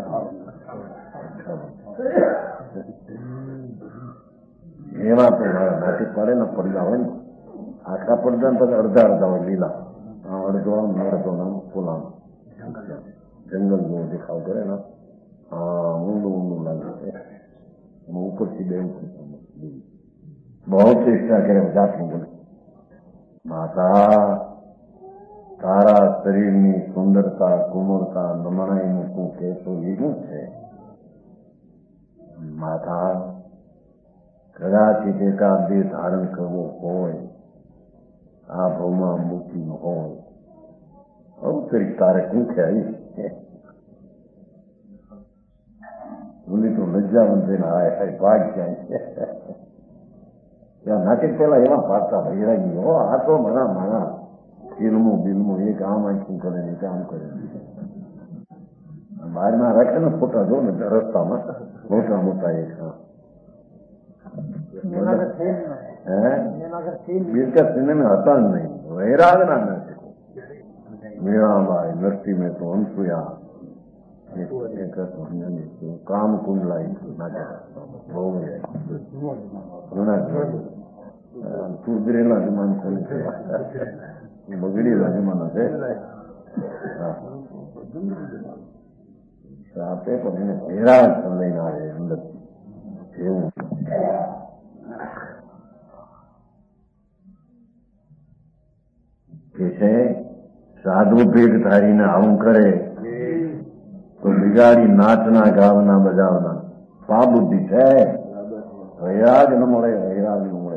એમાં તો નાટક પાડે ને પડદા હોય ને, આખા પડદા ને પછી અડધા હોય લીલા, અડધો આમ અડધો નામ ફૂલામ જંગલ જેવો દેખાવ કરે ને, ઊંડું લાગે છે. ઉપરથી 2 બહુ ચેષ્ટા કરે જાતનું બોલે, માતા તારા શરીરની સુંદરતા, કોમળતા, નમણાઈનું તું કહેતો એ શું છે? માતા કદાચ એકાદ દેહ ધારણ કરવો હોય, આ ભાવમાં મુક્તિ ન હોય, અવતરી તારે કુંખે આવી. બોલી તો લજ્જાવંત થઈને હાય હાય ભાગ જાય છે. ત્યાં નાટક પેલા એવા પાડતા હૈરાજી, હો આ તો મારા ફિલ્મો બિલ્મો એક આમ આંખું કરે ને એક આમ કરે, બહારના રાખે ને ફોટા જો ને રસ્તામાં મોટા મોટા એક બીજા સિનેમા હતા જ નહીં. વૈરાગના નાટકો, મીરાબાઈ, નરસિંહ મહેતો, અનસુયા, કામ કુંડલાઈ નાટક બહુ સુધરેલા જમાન બગડેલા જમાના છે. આપે પણ એને ભેરા લઈને આવે અંદર એવું. કે છે સાધુ ભેટ ધારીને આવું કરે તો બિગાડી નાચના, ગાવના, બજાવના પા બુદ્ધિ છે. વૈરાગ ન મળે, વૈરાગ ન મળે.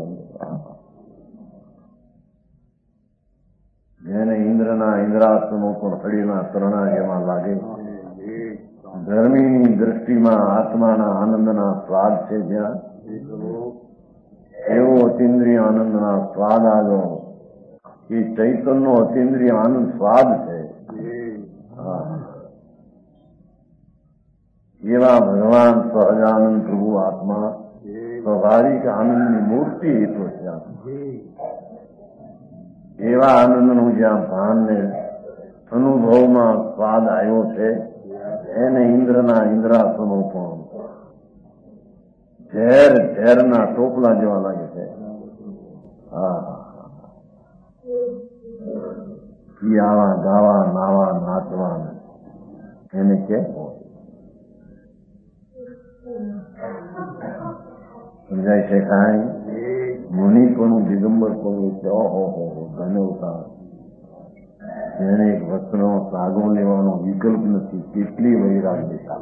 જેને ઇન્દ્રના ઇન્દ્રાસનો પણ હળીના તરણા જેવા લાગે, ધર્મીની દ્રષ્ટિમાં આત્માના આનંદના સ્વાદ છે જ્યાં, એવો અતિન્દ્રિય આનંદના સ્વાદ આવ્યો. એ ચૈતનનો અતિન્દ્રિય આનંદ સ્વાદ છે. એવા ભગવાન સહજાનંદ પ્રભુ આત્મા સ્વાભાવિક આનંદની મૂર્તિ એ તો છે. એવા આનંદનું જ્યાં ભાનને અનુભવમાં સ્વાદ આવ્યો છે, એને ઇન્દ્રના ઇન્દ્રાસનો પણ ઝેરના ટોપલા જેવા લાગે છે. હા, પીવા ગાવા નાવા નાચવા એને કે સમજાય છે કાંઈ? મુનિપણું દિગંબરપણું એટલે ઓહો ધનવતા. એને એક વસ્ત્રનો સાગો લેવાનો વિકલ્પ નથી. કેટલી વૈરાગ્યતા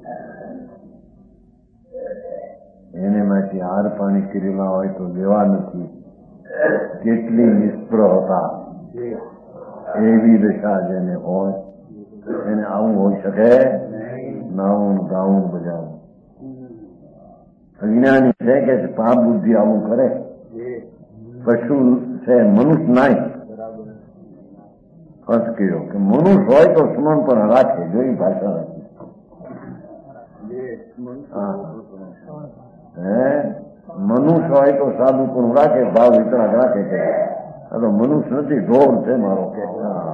એને માંથી હાર પાણી કરેલા હોય તો લેવા નથી. કેટલી નિષ્પ્રહતા, એવી દશા જેને હોય એને આવું હોઈ શકે? નાવું ગાવું બજાવું. અજ્ઞાની છે કે પાપ બુદ્ધિ આવું કરે. પશુ છે, મનુષ્ય નાય. અર્થ કર્યો કે મનુષ્ય હોય તો સ્મરણ પણ રાખે. જોઈ ભાષા રાખી. મનુષ્ય હોય તો સાધુ પણ રાખે, ભાવ વિતરાગ રાખે. કે આ તો મનુષ્ય નથી, ઢોર છે મારો. કે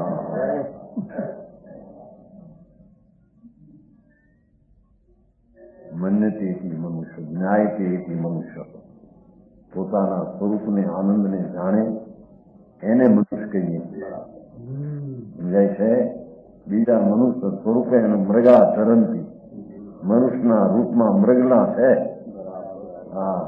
મન્યથી મનુષ્ય, ન્યાયથી મનુષ્ય. પોતાના સ્વરૂપને, આનંદને જાણે એને મનુષ્ય કહીએ. સમજાય છે? બીજા મનુષ્ય સ્વરૂપે એને મૃગા ચરંતી. મનુષ્યના રૂપમાં મૃગલા છે. હા,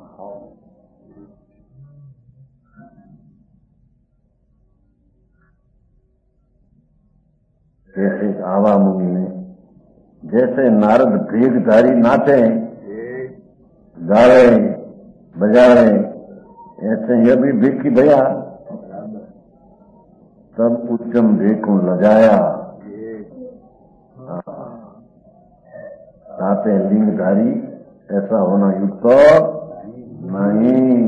जैसे आवा मुनि ने, जैसे नारद भेगधारी नाचे गावे बजावे, ऐसे यह भी भिक्खी भया तब उच्चम भेखों लजाया. ताते लिंगधारी ऐसा होना युक्त नहीं.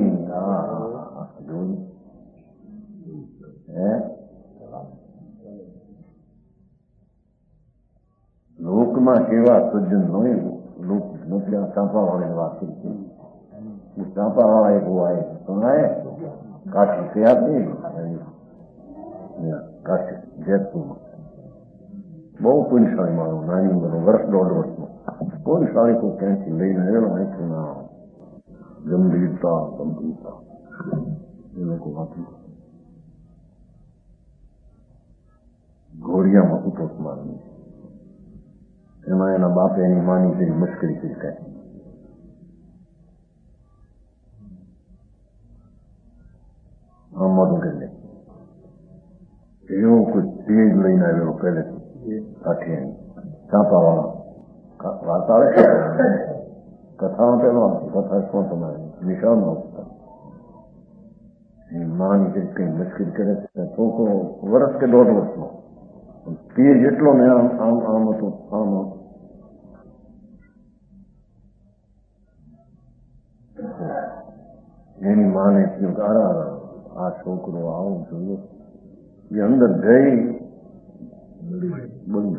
લોકમાં કેવા સજ્જન હોય. લોક નથી ચાંપાવાળાની વાત કરી છે. ચાંપાવાળા એક હોય સુનાય કાશી से आती કાશી જયપુરમાં બહુ પુણ્યશાળી મારો નાની ઉંમરનો વર્ષ દોઢ વર્ષનો પુણ્યશાળી કોઈ ક્યાંથી લઈને આવેલો અહીંથી ના ગંભીરતા એ લોકો વાંચી ઘોડિયામાં ઉતોસ મારની એમાં એના બાપે એની માની જેવી મશ્કરી કરી કાઢી. આમ મોઢું કરી લે એવો કોઈ તેજ લઈને આવેલો પહેલેથી કાઠી ચાંપાવાળા વાત આવે કથામાં પેલો કથા શું તમારે નિશાળમાં આવતા એની માની જેવી કઈ મશ્કરી કરે છે. છોકરો વર્ષ કે દોઢ વર્ષનો તેજ એટલો ને આમ આમ આમ હતો આમ આમ એની માને થયું કે આ છોકરો આવું જોયું એ અંદર જઈ બળી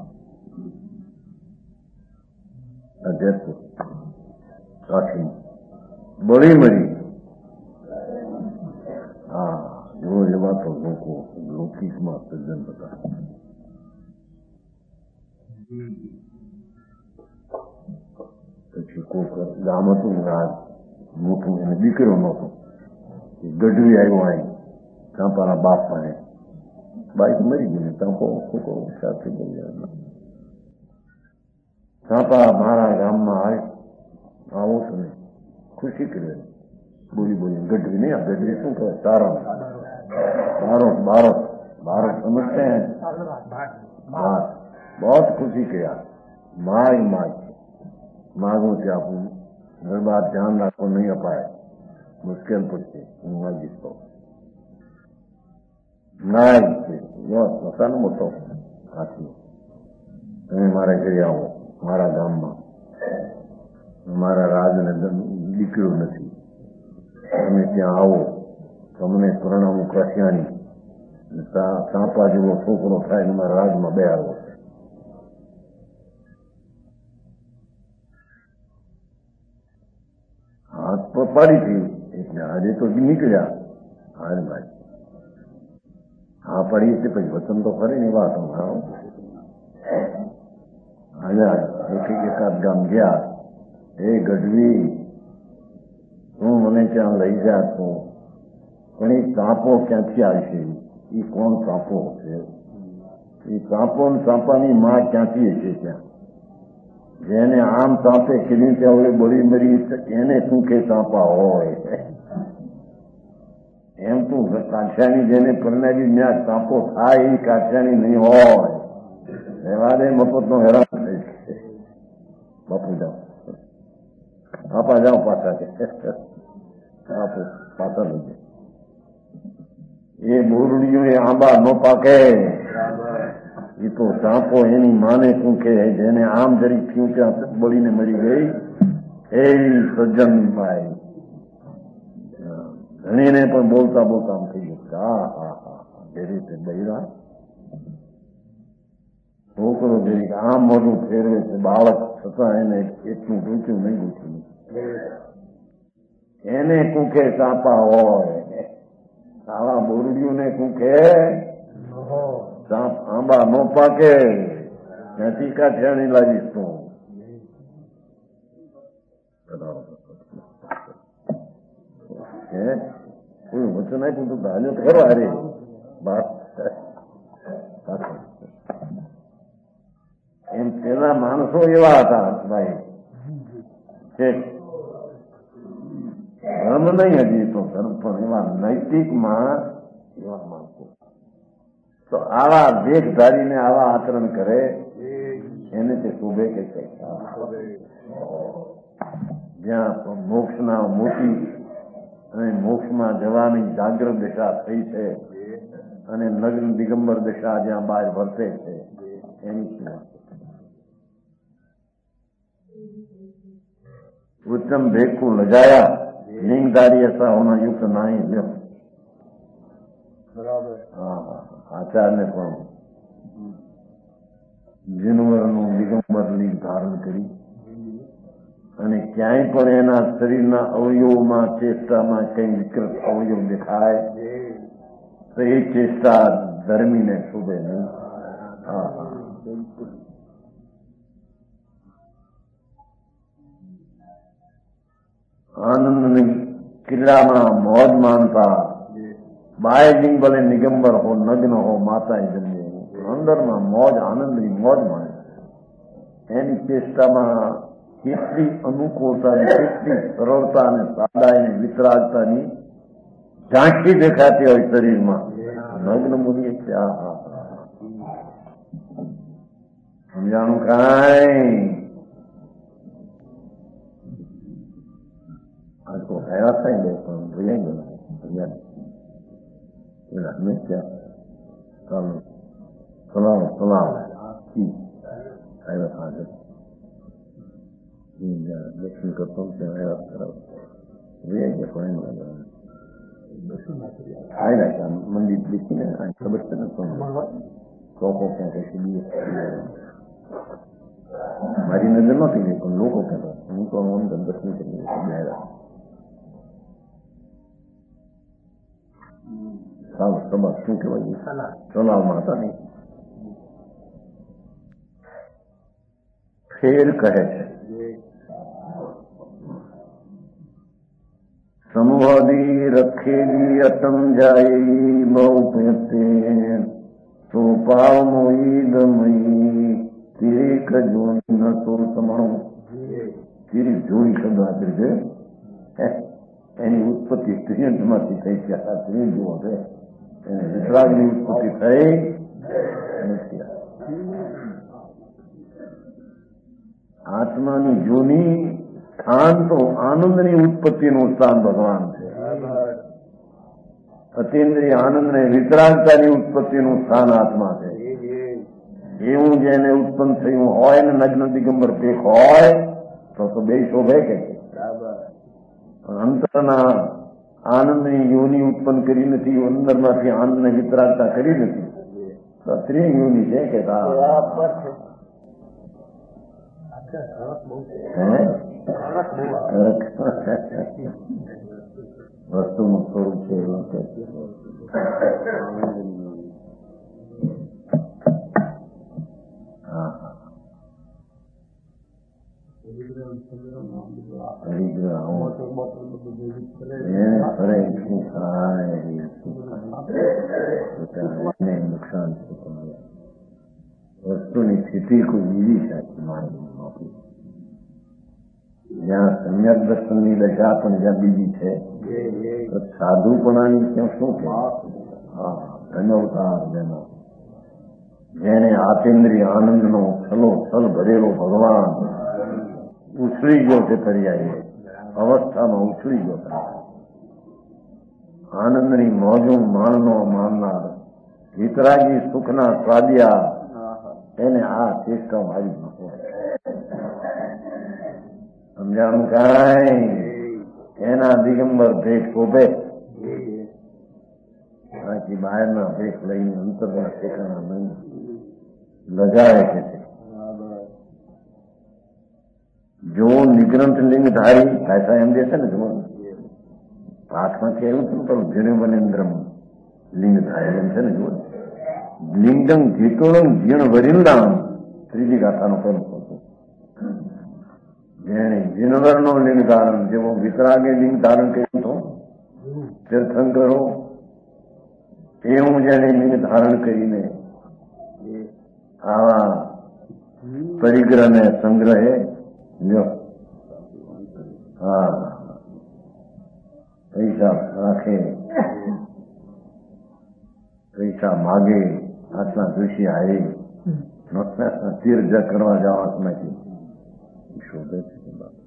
કાઠી બળી મરી. હા, એવો એવા તો લોકો લૌકિકમાં સજ્જન હતા. પછી કોઈક ગામ હતું મોટું એને દીકરો નહોતો ગઢવી આવ્યો અહીં ચાંપાના બાપ પાસે બાઈક મરી ગઈ ચાંપો ખોટો સાથે ગયો. ચાંપા મારા ગામમાં આવો છો ને ખુશી કરે બોલી બોલી ગઢવી નહીં. આ ગઢવી શું કહે તારણ बारह समझते हैं. हाँ, बहुत खुशी किया. माई मागू से आप घर बार ध्यान रखो नहीं अपाए मुश्किल પડશે હું માગીશ તો ના મસાનો મોટો કાઠી તમે મારા ઘરે આવો મારા ગામમાં મારા રાજને દીકરો નથી તમે ત્યાં આવો તમને પરણાવું કાઠિયાની સાપા જેવો છોકરો થાય મારા રાજમાં બે આવો હાથ પાડી હતી એટલે આજે તો નીકળ્યા. હાલ ભાઈ હા પડી એટલે પછી વચન તો ખરી ને વાત આવ્યા એક એકાદ ગામ ગયા એ ગઢવી તું મને ત્યાં લઈ જા તો પણ એ સાપો ક્યાંથી આવશે? એ કોણ સાપો છે? એ સાપો ને સાપાની માં ક્યાંથી હશે? ત્યાં જેને આમ સાપે કીધી ત્યાં હવે બળી મરી એને શું કે સાપા હોય? એમ તું કાઠિયાની જેને પરણાવી ત્યાં સાપો થાય એ કાઠિયાની નહીં હોય. રહેવા દે, મફતનો હેરાન થઈ છે. બાપુ જાઓ, બાપા જાઓ પાછા છે. બાપુ પાછા લઈ જાય. એ બોરડીઓ એ આંબા ન પાકે. એ તો સાપો એની માને શું કે જેને આમ જરી થયું ત્યાં બળીને મરી ગઈ એવી સજ્જનભાઈ ધણીને પણ બોલતા બોલતા આમ થઈ ગયું. હા હા હા, જે રીતે બૈરા છોકરો જે રીતે આમ મોઢું ફેરવે છે બાળક છતાં એને એટલું ડૂચ્યું નહીં ડૂચ્યું. એને કુંખે સાપા હોય, આવા બોરડીઓને કુંખે સાપ આંબા નો પાકે. ત્યાંથી કાઠિયાણી લાવીશ તું. કોઈ વચન આપ્યું તું ધાન્યો તો ખરો. અરે એમ પેલા માણસો એવા હતા ભાઈ કે ધર્મ નહીં હજી તો ધર્મ પણ એવા નૈતિકમાં એવા માણસો. તો આવા દેખધારીને આવા આચરણ કરે એને તે શોભે કે છે? જ્યાં મોક્ષના મોટી અને મોક્ષમાં જવાની જાગ્રત દિશા થઈ છે અને નગ્ન દિગંબર દિશા જ્યાં બહાર વર્તે છે એની શું વાત? ઉત્તમ ભેખુ લજાયા લિંગધારી ऐसा होना युक्त नहीं લ્યો. હા હા, આચાર્યને પણ જીનવરનું દિગંબર લિંગ ધારણ કરી અને ક્યાંય પણ એના શરીરના અવયવોમાં ચેષ્ટામાં કઈ વિકૃત અવયવ દેખાય તો એ ચેષ્ટા ધર્મીને શોભે નહીં. હા હા, આનંદની કિલ્લામાં મોજ માનતા બાય લિંગ ભલે નિગંબર હો નગ્ન હો માતા જન્મે અંદરમાં મોજ આનંદની મોજ માને. એની ચેષ્ટામાં કેટલી અનુકૂળતાની કેટલી સરળતા અને સાદાઈ વિતરાગતાની ઝાંખી દેખાતી હોય શરીરમાં. નગ્ન મુનિએ સમજાણું કાંઈ આખો હયાત થઈ ગયો પણ ભૂલાઈ ગયો. હંમેશા સલામ સલામ દર્શન કરતો હયાત કરાવ મંદિર લીધીને ખબર છે ને ચોકો ક્યાં કઈ દિવસ મારી નજર નહોતી ગઈ પણ લોકો કહેતા હું તો અંદર દર્શન કરી આવ્યા. સાવ સબા શું કહેવાય સલામમાં હતા નહીં. ફેર કહે છે સમૂહદી રખેલી અટમ જાય બહુ પેતે તો પાવ મોઈ દમઈ તીરી કજોની ન તો તમારું તીરી જોઈ શબ્દ આપેલ છે. એની ઉત્પત્તિ ત્રિયંતમાંથી થઈ છે. આ ત્રિયંત જુઓ છે વિતરાગની ઉત્પત્તિ થઈ નથી. આત્માની જોની સ્થાન તો આનંદની ઉત્પત્તિનું સ્થાન ભગવાન છે. અતિન્દ્રિય આનંદ ને વિતરાગતાની ઉત્પત્તિનું સ્થાન આત્મા છે. એવું જેને ઉત્પન્ન થયું હોય ને નગ્ન દિગંબર પેક હોય તો બે શોભે કે અંતરના આનંદની યોની ઉત્પન્ન કરી નથી, અંદરમાંથી આનંદને વિતરાગતા કરી નથી. તો ત્રિ યોની છે કે વસ્તુનું સ્વરૂપ છે એવું કે હા એને ફરે શું થાય એને નુકસાન થતું. વસ્તુની સ્થિતિ કોઈ બીજી સાચી માનવામાં આપી. જ્યાં સમ્યક દર્શનની દશા પણ જ્યાં બીજી છે, તો સાધુપણાની ત્યાં શું છે? ધનવતાર જેનો, જેને આતેન્દ્રિય આનંદનો છલોછલ ભરેલો ભગવાન ઉછળી ગયો છે તરિયાએ, અવસ્થામાં ઉછળી ગયો છે. આનંદની મોજું માનનાર વિતરાગી સુખના સ્વાદિયા એને આ ચેષ્ટા મારી નાખો. સમજાણું કાંઈ? એના દિગંબર ભેટ શોભે, બાકી બહારના ભેટ લઈને અંતરના ઠેકાણા નહીં લગાવે છે. જો નિગ્રંથ લિંગધારી ऐसा એમ દેશે ને, જો પાઠમાંથી આવ્યું હતું પણ જીણવનેન્દ્રમ લિંગધારી એમ છે ને, જુઓ લિંગમ જીતોણમ જીણ વરિંદામ, ત્રીજી ગાથાનો પહેલો હતો. જેણે જીણવરનો લિંગ ધારણ, જેવો વિતરાગે લિંગ ધારણ કર્યું તો તીર્થંકરો, એવું જેને લિંગ ધારણ કરીને આવા પરિગ્રહને સંગ્રહે પૈસા રાખે, પૈસા માગે, આટલા દોષી આવે તીર્થ કરવા જવા નથી શોધે છે.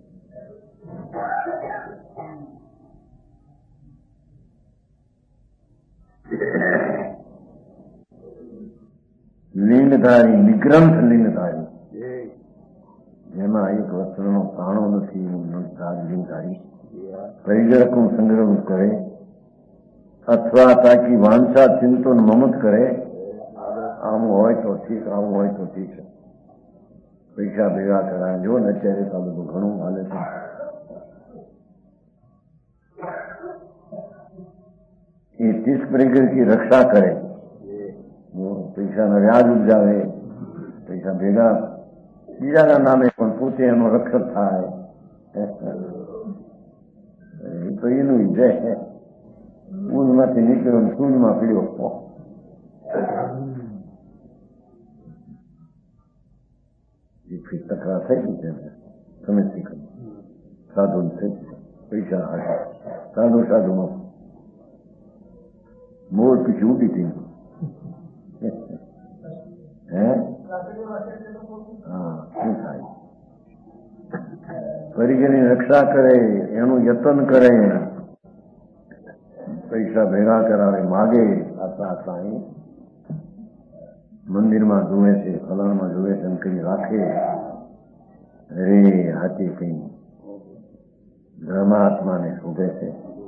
લિંગધારી, નિગ્રંથ લિંગધારી, જેમાં એક વસ્ત્રનો તાણો નથી, લિંગધારી પરિગ્રહનું સંગ્રહ કરે અથવા તાકી વાંછા ચિંતન મમત કરે. આમ હોય તો ઠીક, આમ હોય તો ઠીક છે. પૈસા ભેગા કરાય, જો ને અત્યારે તો બધું ઘણું હાલે છે. એ તીસ પરિગ્રહ की રક્ષા કરે, પૈસાના વ્યાજ ઉપજાવે, પૈસા ભેગા બીજાના નામે પણ પોતે એનો રક્ષક થાય. એ તો એનું જય ઊંધમાંથી નીકળ્યો સૂંઢમાં પીડ્યો. તકરાર થઈ ગઈ છે, તમે શીખો સાધુ થઈ પૈસા હાટે સાધુમાં મોર પીછી ઉડી હતી. શું થાય? પરિગ્રહની રક્ષા કરે, એનું યત્ન કરે, પૈસા ભેગા કરાવે, માગે. આટલા મંદિરમાં જોવે છે, ફલાણમાં જોવે છે, એમ કઈ રાખે. અરે હાથી કઈ બ્રહ્માત્માને શોધે છે.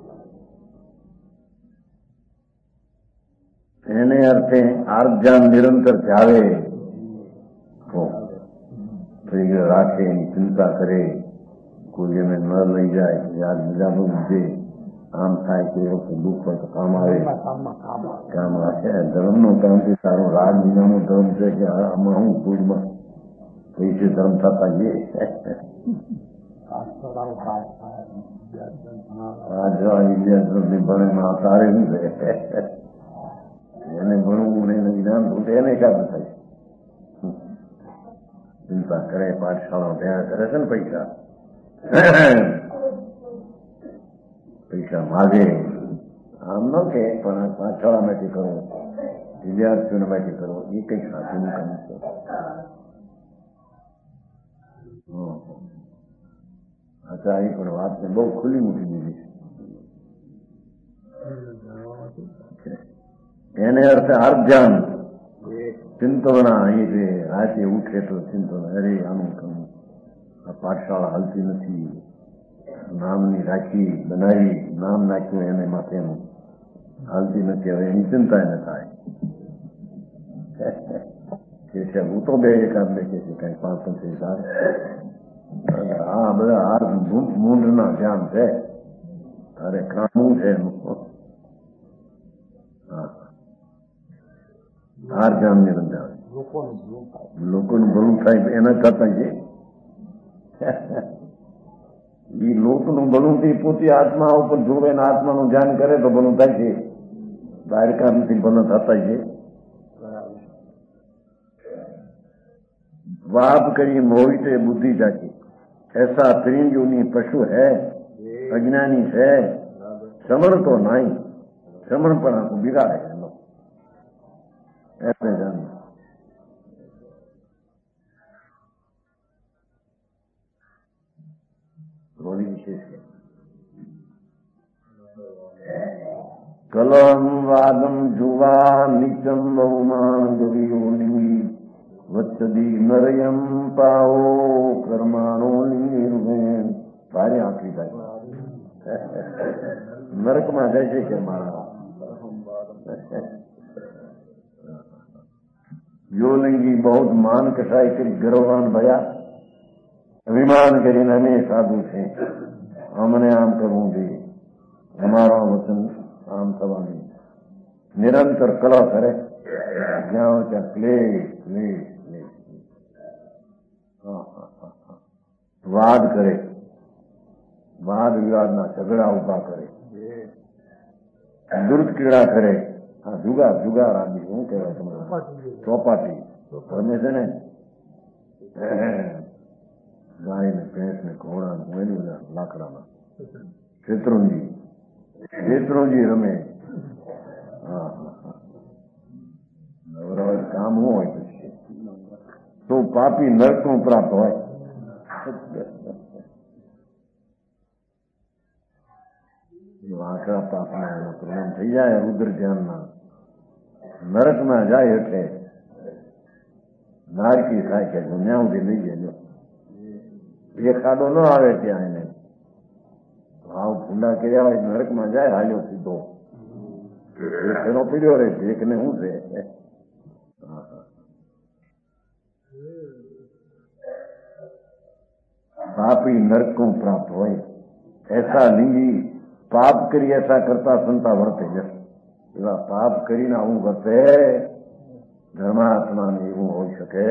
એને અર્થે આર્જાન નિરંતર ચાલે તો પરિગ્રહ રાખે, એની ચિંતા કરે, કોઈ એને ન લઈ જાય, યાદ બીજાનું લીધે આમ થાય કે દુઃખ હોય તો કામ આવે, કામ આવે. ધર્મનું કામથી સારો રાગ વિનાનો ધર્મ છે કે આમાં હું કુળમાં પૈસે ધર્મ થતા જઈએ. ભણેમાં તારે શું છે? એને ભણવું ને એને જ્ઞાન થતું એને કામ થાય. ચિંતા કરે, પાઠશાળા ભેગા કરે છે ને પૈસા માગે. આમ ન કે પણ પાઠશાળા માંથી કરો, વિદ્યાર્થીઓને માંથી કરો, એ કઈ સાચું કામ છે. અચ્છા, એ પણ વાતને બહુ ખુલ્લી મૂકી દીધી છે. એને અર્થે આર્જાન ચિંતવના, એ જે રાતે ઉઠે તો ચિંતન, અરે આનું કામ, આ પાઠશાળા હાલતી નથી, નામની રાખી બનાવી, નામ નાખ્યું એને માથેનું, હાલતી નથી, હવે એની ચિંતા એને થાય. હું તો બે એકાદ દેખે છે કઈ 5-6 આ બધા હાર મૂંઢના ધ્યાન છે. અરે કામું છે એનું. હાર ધ્યાન ની રંજા લોકોનું ભલું થાય એના થતા છે. એ લોકનું ભલું થી પોતે આત્મા ઉપર જોવે ને આત્માનું ધ્યાન કરે તો ભલું થાય છે. દ્વારકાથી ભલું થતા છે. वाप करी मोहिते बुद्धि जाके ऐसा त्रिंजुनी पशु है, अज्ञानी है, समण तो नहीं, समणपणा को बिगाड़े ऐसे जानना. थोड़ी विशेष कलम वादम जुवा निचम बहुमान गवियोनी वत्सदी नरयम पाओ कर्माणो निर्वेण. भारी आखिरी भाई नरक में जैसे के मारा योलिंगी बहुत मान कसाई करी गर्वान भया अभिमान करी हमें साधु थे हमने आम करવું જોઈએ हमारा वचन आम सभा में निरंतर कला करे ज्ञान क्या क्लेश वाद करे, वाद विवाद ना झगड़ा उभा करे, दुर्कीड़ा करे. हाँ जुगार जुगार आदमी શું કહેવાય તમારે ચોપાટી તમે છે ને ગાય ને ભેંસ ને ઘોડા ને એની બધા લાકડાના શેત્રુંજી રમે. હા કામ શું હોય પછી તો પાપી નરકનું પ્રાપ્ત હોય. વાંકડા પાપના એનો પરિણામ થઈ જાય રુદ્ર ધ્યાનના નરકમાં જાય એટલે નારકી થાય કે દુનિયા સુધી લઈ જાય. એ ખાડો ન આવે ત્યાં એને ભાવ ભૂંડા કર્યા હોય નરકમાં જાય હાલ્યો સીધો એનો પીડ્યો રે ભેખને શું છે. पापी नरक को प्राप्त हो ऐसा लिंगी पाप करी ऐसा करता संता वर्ते एवा पाप करी ना हूँ वर्ते धर्मात्मा ने એવું હોઈ શકે.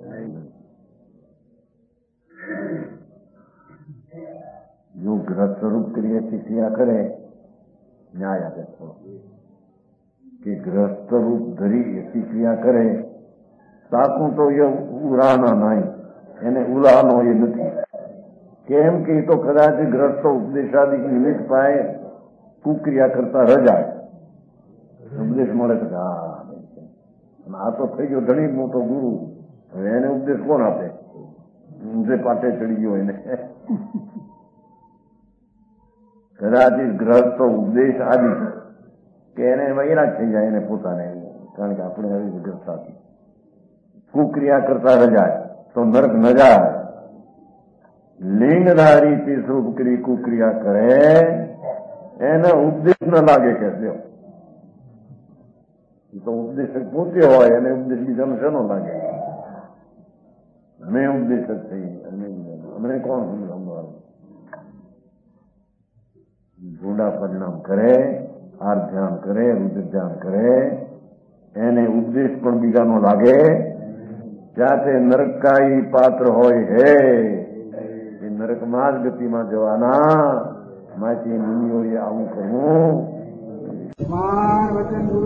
जो गृहस्थ रूप करी ऐसी क्रिया करे न्याय आगे कि गृहस्थ रूप धरी ऐसी क्रिया करे ताकू तो ये उड़ाना नहीं એને ઉલાહનો એ નથી. કેમ કે તો કદાચ ગ્રસ્તો ઉપદેશાદિ નિમિત્ત પાએ કુક્રિયા કરતા રજાય ઉપદેશ મળે તો આ તો થઈ ગયો ઘણી મોટો ગુરુ હવે એને ઉપદેશ કોણ આપે ઊંધે પાટે ચડી ગયો એને. કદાચ ગ્રસ્તો ઉપદેશ આદિ કે એને વૈરાગ થઈ જાય એને પોતાને કારણ કે આપણે હવે ગ્રસ્તાથી કુક્રિયા કરતા રજાય तो नरक न जाए. लिंगधारी की स्वरूप की कुक्रिया करे एने उपदेश न लागे कहते तो उपदेशक पोते हो उपदेश बीजा में शनो लागे हमें उपदेशक चाहिए हमने कौन समझाऊंगा. बूढ़ा परिणाम करे आर ध्यान करे रुद्र ध्यान करे एने उपदेश पर बीजा नो लागे जाते नरक का ही पात्र होय है. नरक मार्ग गति में जवाना माची मुनियो ये आऊं कहूं मान वचन